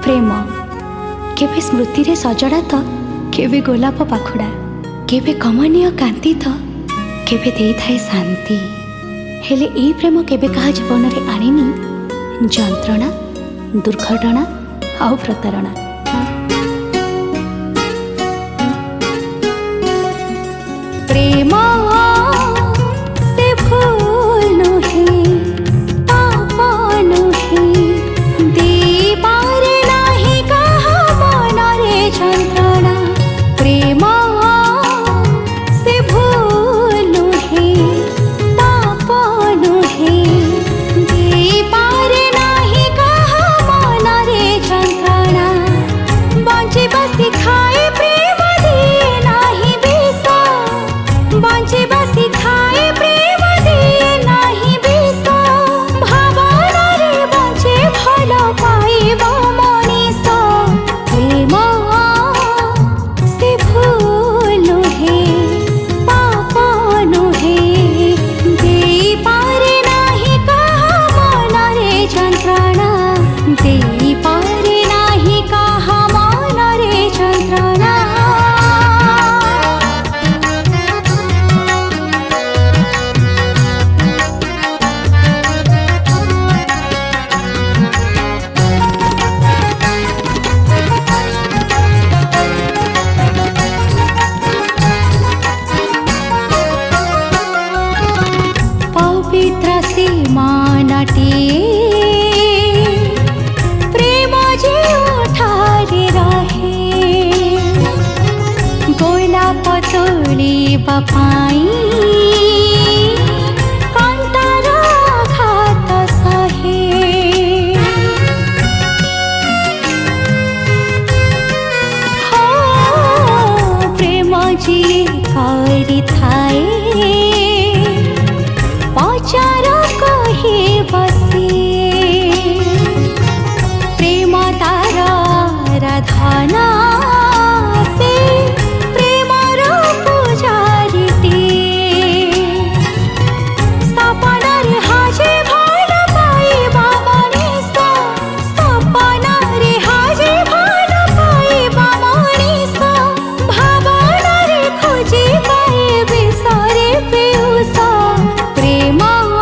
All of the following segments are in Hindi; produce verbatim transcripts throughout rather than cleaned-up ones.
प्रेम केवे स्मृति रे सजड़ा तो केवे गोलाप पाखुड़ा केवे कमनीय कांति तो केवे दे थाए शांति हेले ए प्रेम केवे कहा जीवन रे आनिनी जंत्रणा दुर्घटना आउ प्रतारणा। प्रेम से भूल नुहे पाप नुहे दीपार नाही कहा मन रे जंत्रणा। प्रेम से भूल नुहे पाप नुहे दीपार नाही कहा मन रे जंत्रणा। बंचिबा सिखाए प्रेम दिए नाही विष बंचिबा सिखाए प्रेम दिए नाही विष भावना रे बंचे भल पाइब मनीष। प्रेम से भूल नुहे पाप नुहे दीपारे नाही कहा मन रे जंत्रणा। दीपारे नाही कहा मन रे जंत्रणा। पवित्र सीमानटिए प्रेम जे उठारे रहे गोलाप तोलिबा पाई कांतार घात सहे। हो प्रेम जे करि थाए पचार कहे बसे प्रेम तार आराधना से प्रेमर पूजारीटे सपनार हाजे भल पाइबा मनीष सपनार हाजे भल पाइबा मनीष भावनार खोजी पाए विषरे पीयूष। प्रेम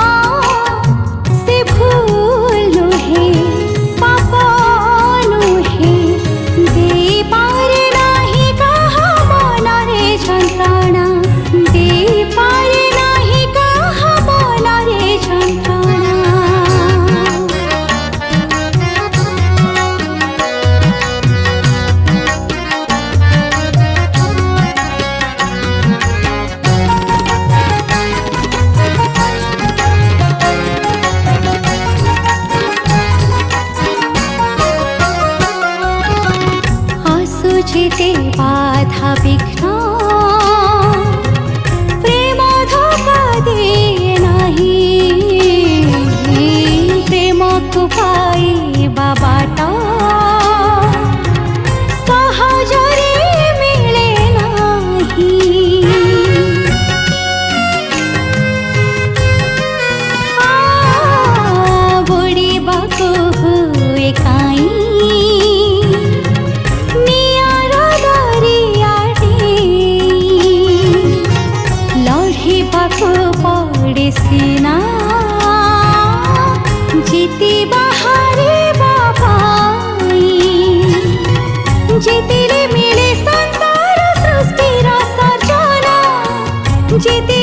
से भूल नुहे पाप नुहे दीपारे नाही कहा मन रे जंत्रणा। दीपारे नाही कहा मन रे जंत्रणा। आसुचिते बाधा विघ्न प्रेम धोखा दिए नहीं प्रेम को पाइबा बाट सहजरे मिले नहीं। आ बुड़ीबाको हुए काई पड़े सीना जीती बाहरे बाबाई जीतिले मिले संसार सृष्टिर सर्जना जीति